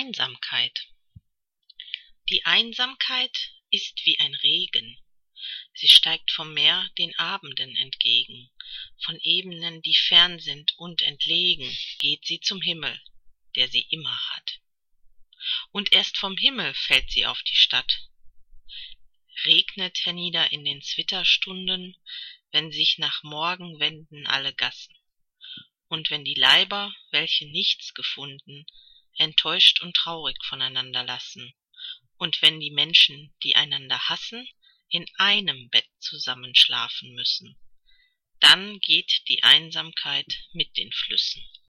Einsamkeit. Die Einsamkeit ist wie ein Regen. Sie steigt vom Meer den Abenden entgegen. Von Ebenen, die fern sind und entlegen, geht sie zum Himmel, der sie immer hat. Und erst vom Himmel fällt sie auf die Stadt. Regnet hernieder in den Zwitterstunden, wenn sich nach Morgen wenden alle Gassen. Und wenn die Leiber, welche nichts gefunden, enttäuscht und traurig voneinander lassen, und wenn die Menschen, die einander hassen, in einem Bett zusammen schlafen müssen, dann geht die Einsamkeit mit den Flüssen.